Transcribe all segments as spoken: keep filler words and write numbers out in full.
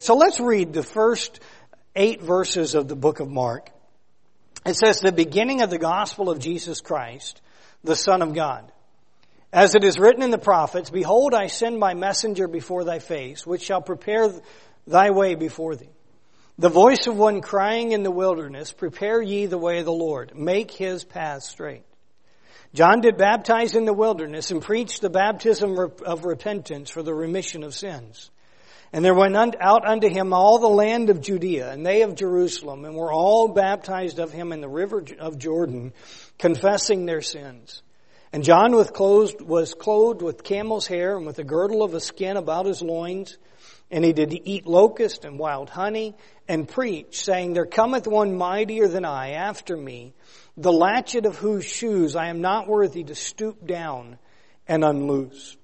So let's read the first eight verses of the book of Mark. It says, the beginning of the gospel of Jesus Christ, the Son of God. As it is written in the prophets, behold, I send my messenger before thy face, which shall prepare thy way before thee. The voice of one crying in the wilderness, prepare ye the way of the Lord, make his path straight. John did baptize in the wilderness and preached the baptism of repentance for the remission of sins. And there went out unto him all the land of Judea, and they of Jerusalem, and were all baptized of him in the river of Jordan, confessing their sins. And John was clothed, was clothed with camel's hair, and with a girdle of a skin about his loins. And he did eat locust and wild honey, and preach, saying, there cometh one mightier than I after me, the latchet of whose shoes I am not worthy to stoop down and unloose.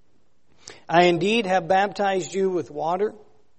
I indeed have baptized you with water,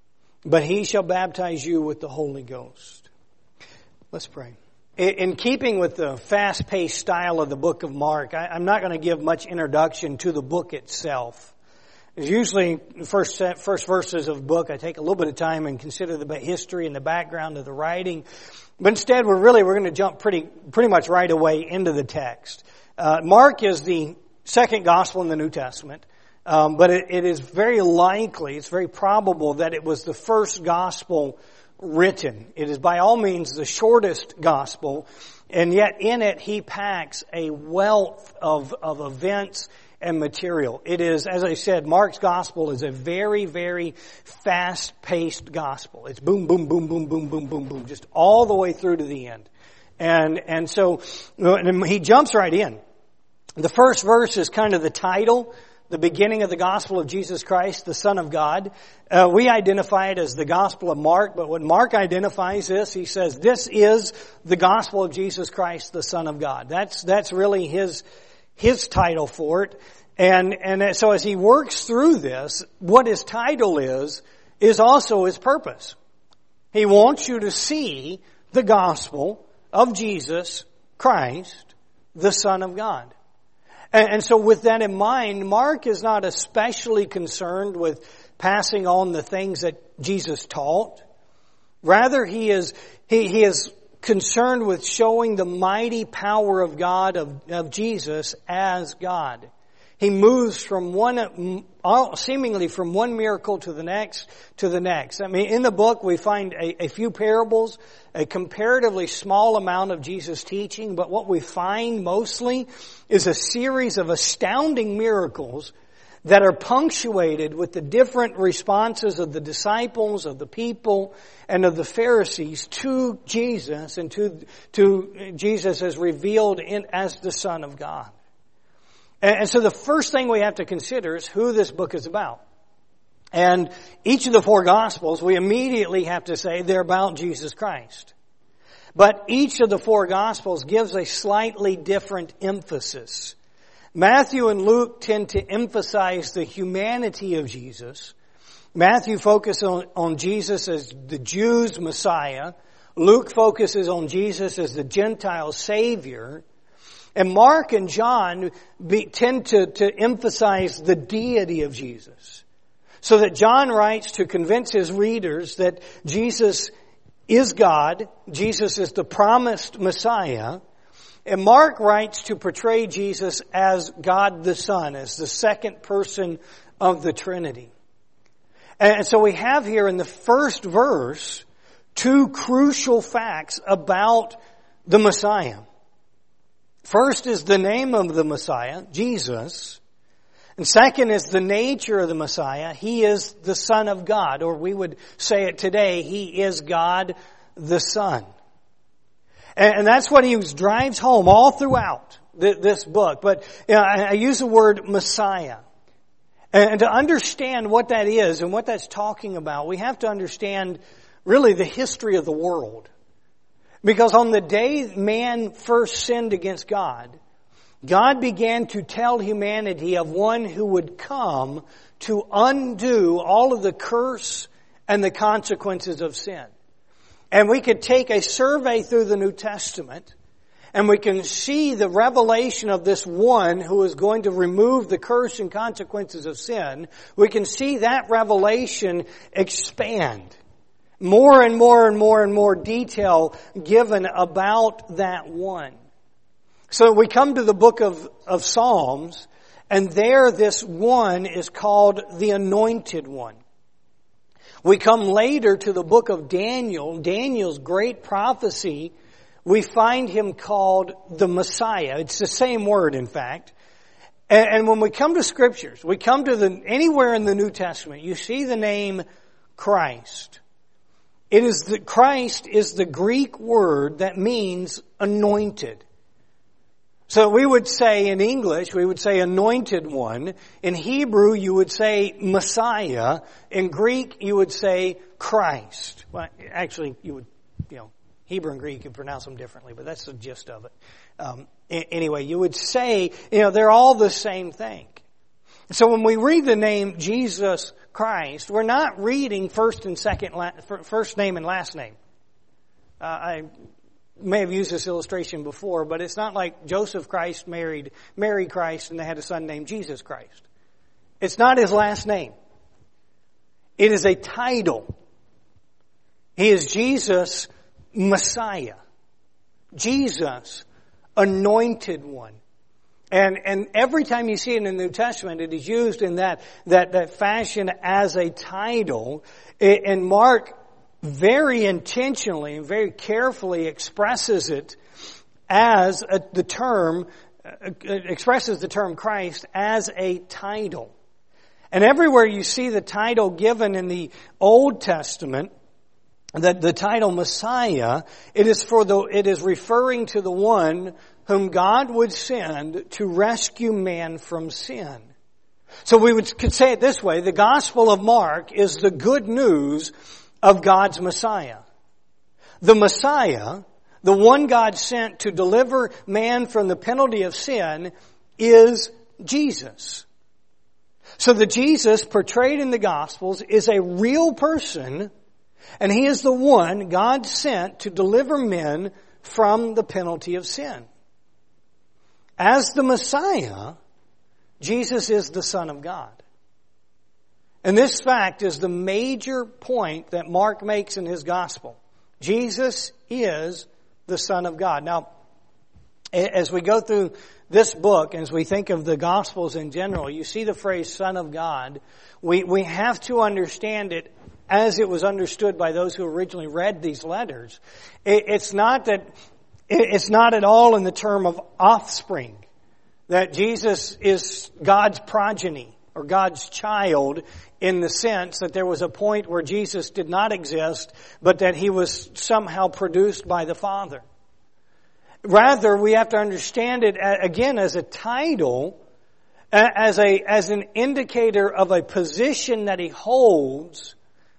but he shall baptize you with the Holy Ghost. Let's pray. In keeping with the fast-paced style of the book of Mark, I'm not going to give much introduction to the book itself. It's usually the first first verses of the book, I take a little bit of time and consider the history and the background of the writing. But instead, we're really, we're going to jump pretty, pretty much right away into the text. Uh, Mark is the second gospel in the New Testament. Um, but it, it is very likely, it's very probable that it was the first gospel written. It is by all means the shortest gospel, and yet in it he packs a wealth of, of events and material. It is, as I said, Mark's gospel is a very, very fast-paced gospel. It's boom, boom, boom, boom, boom, boom, boom, boom, just all the way through to the end. And, and so, and he jumps right in. The first verse is kind of the title, the beginning of the gospel of Jesus Christ, the Son of God. Uh, we identify it as the gospel of Mark, but when Mark identifies this, he says, this is the gospel of Jesus Christ, the Son of God. That's, that's really his, his title for it. And, and so as he works through this, what his title is, is also his purpose. He wants you to see the gospel of Jesus Christ, the Son of God. And so with that in mind, Mark is not especially concerned with passing on the things that Jesus taught. Rather, he is, he, he is concerned with showing the mighty power of God, of, of Jesus as God. He moves from one, seemingly from one miracle to the next, to the next. I mean, in the book we find a, a few parables, a comparatively small amount of Jesus' teaching, but what we find mostly is a series of astounding miracles that are punctuated with the different responses of the disciples, of the people, and of the Pharisees to Jesus and to, to Jesus as revealed in, as the Son of God. And so the first thing we have to consider is who this book is about. And each of the four Gospels, we immediately have to say they're about Jesus Christ. But each of the four Gospels gives a slightly different emphasis. Matthew and Luke tend to emphasize the humanity of Jesus. Matthew focuses on, on Jesus as the Jews' Messiah. Luke focuses on Jesus as the Gentile Savior. And Mark and John be, tend to, to emphasize the deity of Jesus. So that John writes to convince his readers that Jesus is God, Jesus is the promised Messiah, and Mark writes to portray Jesus as God the Son, as the second person of the Trinity. And so we have here in the first verse two crucial facts about the Messiah. First is the name of the Messiah, Jesus. And second is the nature of the Messiah. He is the Son of God, or we would say it today, He is God the Son. And that's what he drives home all throughout this book. But you know, I use the word Messiah. And to understand what that is and what that's talking about, we have to understand really the history of the world. Because on the day man first sinned against God, God began to tell humanity of one who would come to undo all of the curse and the consequences of sin. And we could take a survey through the New Testament and we can see the revelation of this one who is going to remove the curse and consequences of sin, we can see that revelation expand. More and more and more and more detail given about that one. So we come to the book of, of Psalms, and there this one is called the Anointed One. We come later to the book of Daniel, Daniel's great prophecy. We find him called the Messiah. It's the same word, in fact. And, and when we come to scriptures, we come to the, anywhere in the New Testament, you see the name Christ. It is the, Christ is the Greek word that means anointed. So we would say in English, we would say anointed one. In Hebrew, you would say Messiah. In Greek, you would say Christ. Well, actually, you would, you know, Hebrew and Greek, you pronounce them differently, but that's the gist of it. Um, anyway, you would say, you know, they're all the same thing. So when we read the name Jesus Christ, we're not reading first and second, first name and last name. Uh, I may have used this illustration before, but it's not like Joseph Christ married Mary Christ and they had a son named Jesus Christ. It's not his last name. It is a title. He is Jesus Messiah. Jesus, Anointed One. And, and every time you see it in the New Testament, it is used in that, that, that fashion as a title. And Mark very intentionally and very carefully expresses it as a, the term, uh, expresses the term Christ as a title. And everywhere you see the title given in the Old Testament, that the title Messiah, it is for the, it is referring to the one whom God would send to rescue man from sin. So we would could say it this way, the Gospel of Mark is the good news of God's Messiah. The Messiah, the one God sent to deliver man from the penalty of sin, is Jesus. So the Jesus portrayed in the Gospels is a real person, and He is the one God sent to deliver men from the penalty of sin. As the Messiah, Jesus is the Son of God. And this fact is the major point that Mark makes in his gospel. Jesus is the Son of God. Now, as we go through this book, as we think of the Gospels in general, you see the phrase Son of God. We, we have to understand it as it was understood by those who originally read these letters. It, it's not that, it, it's not at all in the term of offspring, that Jesus is God's progeny or God's child, in the sense that there was a point where Jesus did not exist, but that He was somehow produced by the Father. Rather, we have to understand it again as a title, as a as an indicator of a position that He holds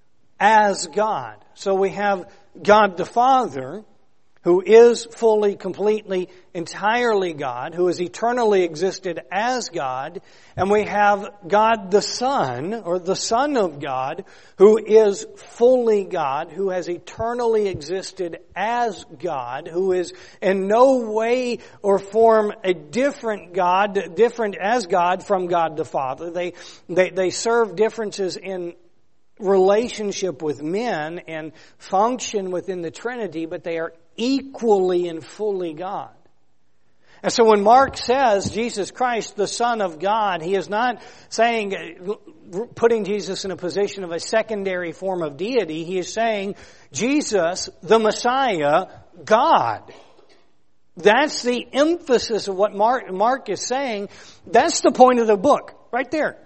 as God. So we have God the Father, who is fully, completely, entirely God, who has eternally existed as God, and we have God the Son, or the Son of God, who is fully God, who has eternally existed as God, who is in no way or form a different God, different as God from God the Father. They, they, they serve differences in relationship with men and function within the Trinity, but they are equally and fully God. And so when Mark says Jesus Christ, the Son of God, he is not saying, putting Jesus in a position of a secondary form of deity. He is saying, Jesus, the Messiah, God. That's the emphasis of what Mark, Mark is saying. That's the point of the book, right there.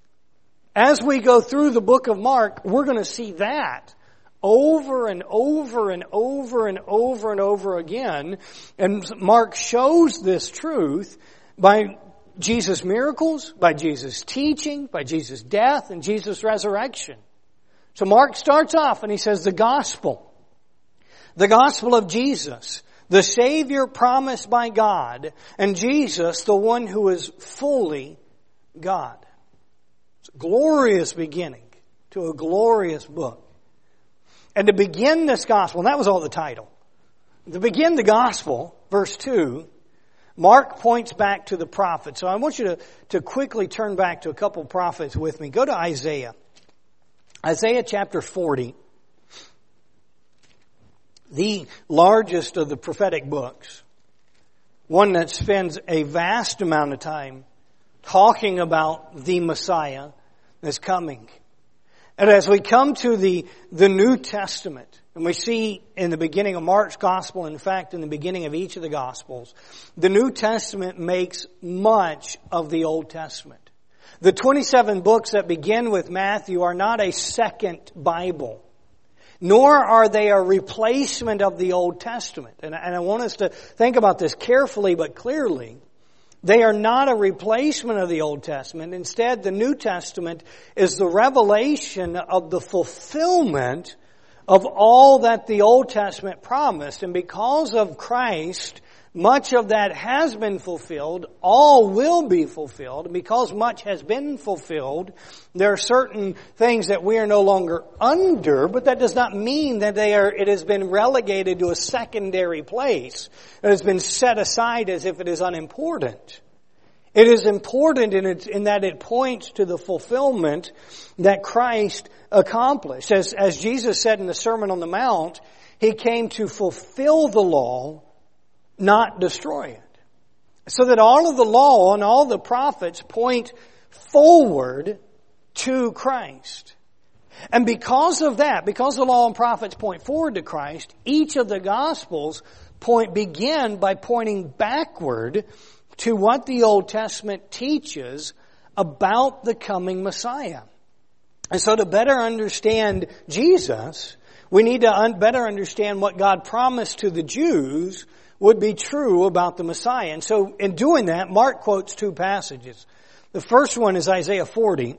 As we go through the book of Mark, we're going to see that over and over and over and over and over again. And Mark shows this truth by Jesus' miracles, by Jesus' teaching, by Jesus' death, and Jesus' resurrection. So Mark starts off and he says the gospel. The gospel of Jesus, the Savior promised by God, and Jesus, the one who is fully God. It's a glorious beginning to a glorious book. And to begin this gospel, and that was all the title. To begin the gospel, verse two, Mark points back to the prophets. So I want you to, to quickly turn back to a couple of prophets with me. Go to Isaiah. Isaiah chapter forty. The largest of the prophetic books. One that spends a vast amount of time talking about the Messiah that's coming. And as we come to the, the New Testament, and we see in the beginning of Mark's Gospel, in fact, in the beginning of each of the Gospels, the New Testament makes much of the Old Testament. The twenty-seven books that begin with Matthew are not a second Bible, nor are they a replacement of the Old Testament. And, and I want us to think about this carefully but clearly. They are not a replacement of the Old Testament. Instead, the New Testament is the revelation of the fulfillment of all that the Old Testament promised. And because of Christ, much of that has been fulfilled. All will be fulfilled. And because much has been fulfilled, there are certain things that we are no longer under, but that does not mean that they are, it has been relegated to a secondary place. It has been set aside as if it is unimportant. It is important in, it, in that it points to the fulfillment that Christ accomplished. As, as Jesus said in the Sermon on the Mount, He came to fulfill the law, not destroy it. So that all of the law and all the prophets point forward to Christ. And because of that, because the law and prophets point forward to Christ, each of the Gospels point begin by pointing backward to what the Old Testament teaches about the coming Messiah. And so to better understand Jesus, we need to un- better understand what God promised to the Jews would be true about the Messiah. And so in doing that, Mark quotes two passages. The first one is Isaiah forty.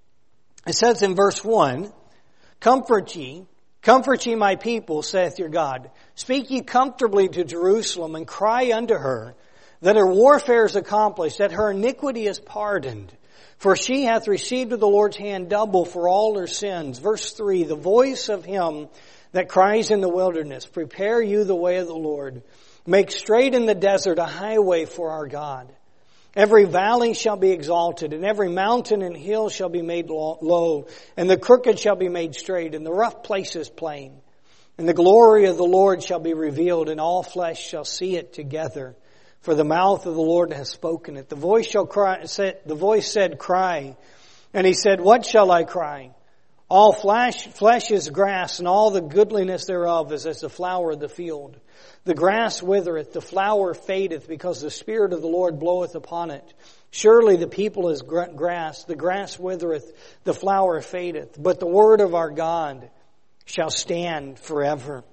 It says in verse one, "Comfort ye, comfort ye my people, saith your God. Speak ye comfortably to Jerusalem, and cry unto her, that her warfare is accomplished, that her iniquity is pardoned. For she hath received of the Lord's hand double for all her sins." Verse three, "The voice of him that cries in the wilderness, prepare you the way of the Lord. Make straight in the desert a highway for our God. Every valley shall be exalted, and every mountain and hill shall be made low, and the crooked shall be made straight, and the rough places plain. And the glory of the Lord shall be revealed, and all flesh shall see it together. For the mouth of the Lord has spoken it. The voice shall cry, the voice said, cry. And he said, what shall I cry? All flesh, flesh is grass, and all the goodliness thereof is as the flower of the field. The grass withereth, the flower fadeth, because the Spirit of the Lord bloweth upon it. Surely the people is grass, the grass withereth, the flower fadeth. But the word of our God shall stand forever."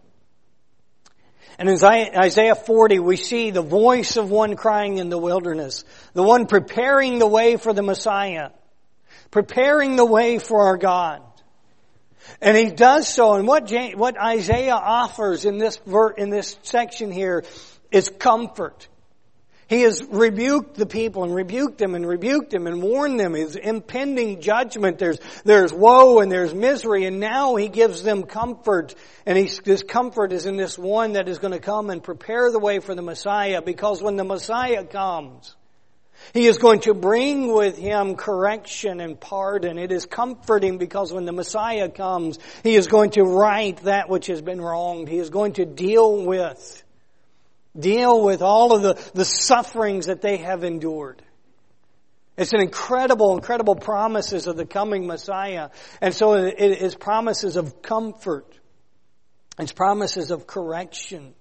And in Isaiah forty, we see the voice of one crying in the wilderness, the one preparing the way for the Messiah, preparing the way for our God. And he does so, and what James, what Isaiah offers in this ver, in this section here is comfort. He has rebuked the people and rebuked them and rebuked them and warned them. His impending judgment. There's, there's woe and there's misery, and now he gives them comfort. And he, this comfort is in this one that is going to come and prepare the way for the Messiah, because when the Messiah comes, he is going to bring with him correction and pardon. It is comforting because when the Messiah comes, he is going to right that which has been wronged. He is going to deal with, deal with all of the, the sufferings that they have endured. It's an incredible, incredible promises of the coming Messiah. And so it is promises of comfort. It's promises of correction.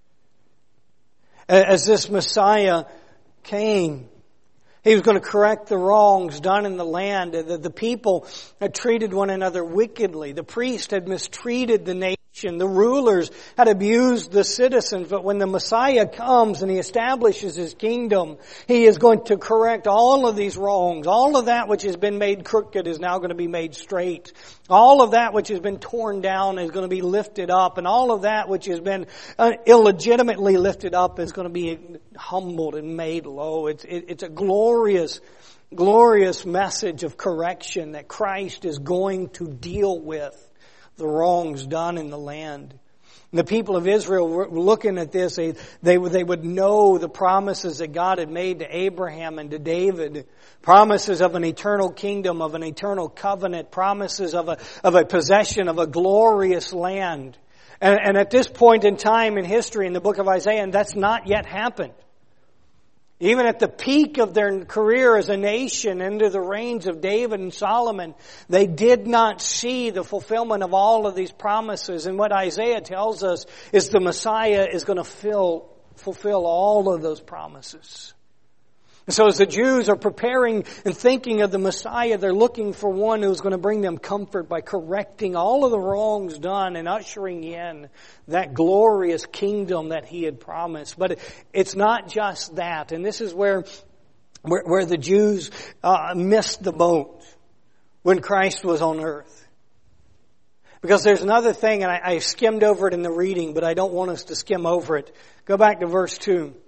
As this Messiah came, he was going to correct the wrongs done in the land. The, the people had treated one another wickedly. The priest had mistreated the nation. The rulers had abused the citizens. But when the Messiah comes and he establishes his kingdom, he is going to correct all of these wrongs. All of that which has been made crooked is now going to be made straight. All of that which has been torn down is going to be lifted up. And all of that which has been illegitimately lifted up is going to be humbled and made low. It's, it, it's a glorious, glorious message of correction that Christ is going to deal with the wrongs done in the land. The people of Israel were looking at this. They, they, they would know the promises that God had made to Abraham and to David. Promises of an eternal kingdom, of an eternal covenant. Promises of a, of a possession of a glorious land. And, and at this point in time in history in the book of Isaiah, and that's not yet happened. Even at the peak of their career as a nation, under the reigns of David and Solomon, they did not see the fulfillment of all of these promises. And what Isaiah tells us is the Messiah is going to fill, fulfill all of those promises. And so as the Jews are preparing and thinking of the Messiah, they're looking for one who's going to bring them comfort by correcting all of the wrongs done and ushering in that glorious kingdom that He had promised. But it's not just that. And this is where, where, where the Jews uh, missed the boat when Christ was on earth. Because there's another thing, and I, I skimmed over it in the reading, but I don't want us to skim over it. Go back to verse two.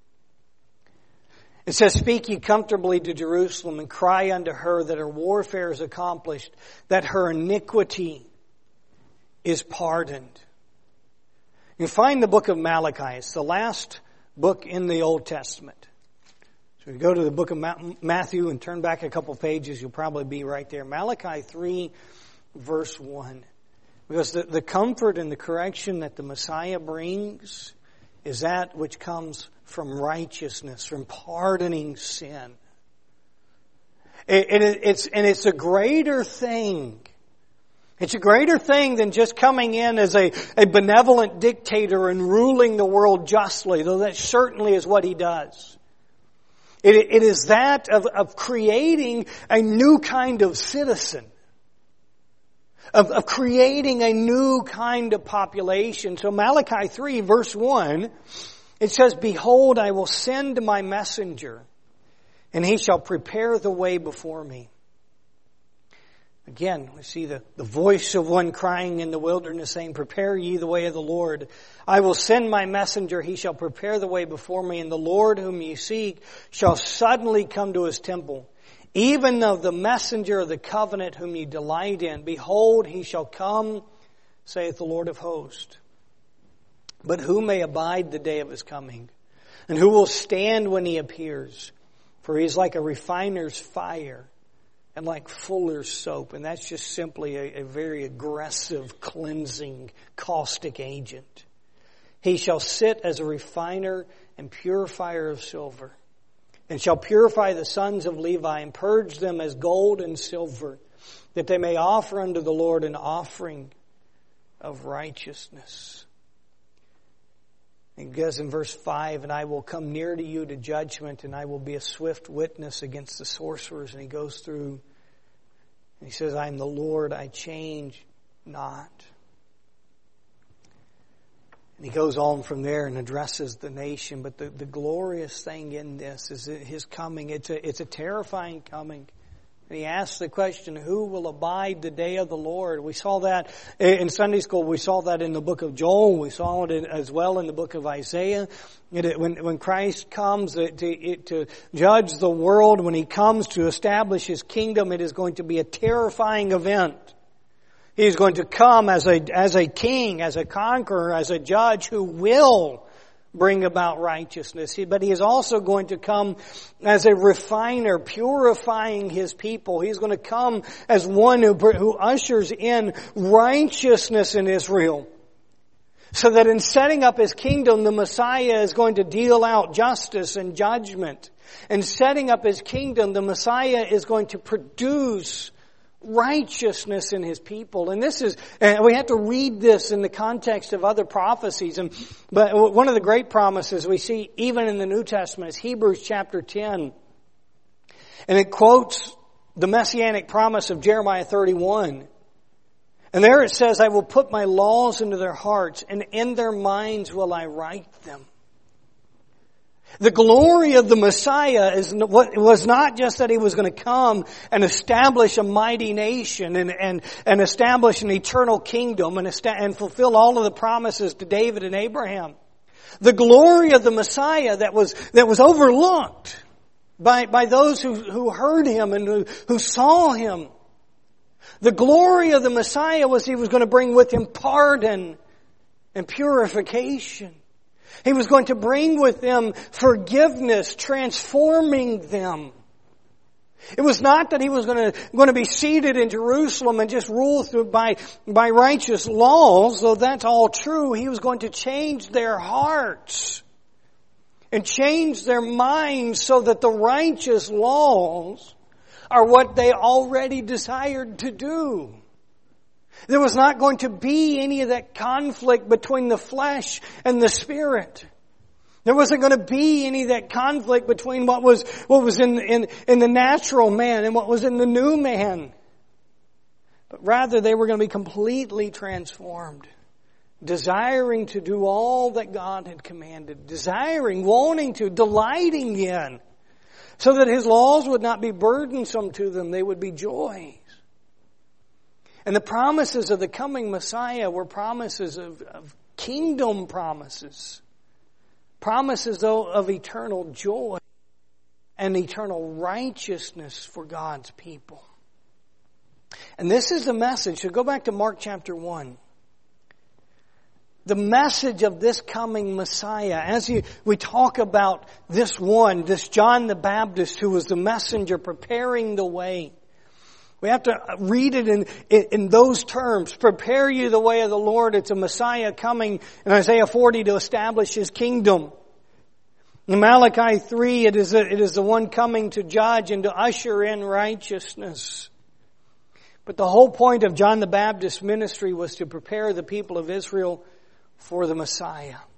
It says, "Speak ye comfortably to Jerusalem, and cry unto her that her warfare is accomplished, that her iniquity is pardoned." You find the book of Malachi. It's the last book in the Old Testament. So you go to the book of Matthew and turn back a couple pages, you'll probably be right there. Malachi three, verse one. Because the, the comfort and the correction that the Messiah brings is that which comes from righteousness, from pardoning sin. It, it, it's, and it's a greater thing. It's a greater thing than just coming in as a, a benevolent dictator and ruling the world justly, though that certainly is what He does. It, it is that of, of creating a new kind of citizen. Of, of creating a new kind of population. So Malachi three, verse one, it says, "Behold, I will send my messenger, and he shall prepare the way before me." Again, we see the, the voice of one crying in the wilderness saying, "Prepare ye the way of the Lord. I will send my messenger, he shall prepare the way before me, and the Lord whom ye seek shall suddenly come to His temple. Even though the messenger of the covenant whom ye delight in, behold, he shall come, saith the Lord of hosts. But who may abide the day of His coming? And who will stand when He appears? For He is like a refiner's fire and like fuller's soap." And that's just simply a, a very aggressive, cleansing, caustic agent. "He shall sit as a refiner and purifier of silver, and shall purify the sons of Levi, and purge them as gold and silver, that they may offer unto the Lord an offering of righteousness." It goes in verse five, "And I will come near to you to judgment, and I will be a swift witness against the sorcerers." And he goes through, and he says, "I am the Lord, I change not." And he goes on from there and addresses the nation. But the, the glorious thing in this is His coming. It's a, it's a terrifying coming. And he asks the question, who will abide the day of the Lord? We saw that in Sunday school. We saw that in the book of Joel. We saw it as well in the book of Isaiah. It, when, when Christ comes to, it, to judge the world, when He comes to establish His kingdom, it is going to be a terrifying event. He is going to come as a, as a king, as a conqueror, as a judge who will bring about righteousness. But He is also going to come as a refiner, purifying His people. He's going to come as one who, who ushers in righteousness in Israel. So that in setting up His kingdom, the Messiah is going to deal out justice and judgment. In setting up His kingdom, the Messiah is going to produce righteousness in His people. And this is, and we have to read this in the context of other prophecies. And but one of the great promises we see even in the New Testament is Hebrews chapter ten. And it quotes the messianic promise of Jeremiah thirty-one. And there it says, "I will put my laws into their hearts, and in their minds will I write them." The glory of the Messiah is what was not just that He was going to come and establish a mighty nation and, and, and establish an eternal kingdom and, esta- and fulfill all of the promises to David and Abraham. The glory of the Messiah that was, that was overlooked by, by those who, who heard Him and who, who saw Him. The glory of the Messiah was He was going to bring with Him pardon and purification. He was going to bring with them forgiveness, transforming them. It was not that He was going to, going to be seated in Jerusalem and just rule through by, by righteous laws, though that's all true. He was going to change their hearts and change their minds so that the righteous laws are what they already desired to do. There was not going to be any of that conflict between the flesh and the spirit. There wasn't going to be any of that conflict between what was what was in, in, in the natural man and what was in the new man. But rather they were going to be completely transformed, desiring to do all that God had commanded, desiring, wanting to, delighting in, so that His laws would not be burdensome to them, they would be joys. And the promises of the coming Messiah were promises of, of kingdom promises. Promises, though, of eternal joy and eternal righteousness for God's people. And this is the message. So go back to Mark chapter one. The message of this coming Messiah, as you, we talk about this one, this John the Baptist who was the messenger preparing the way. We have to read it in, in, in those terms. Prepare you the way of the Lord. It's a Messiah coming in Isaiah forty to establish His kingdom. In Malachi three, it is, a, it is the one coming to judge and to usher in righteousness. But the whole point of John the Baptist's ministry was to prepare the people of Israel for the Messiah.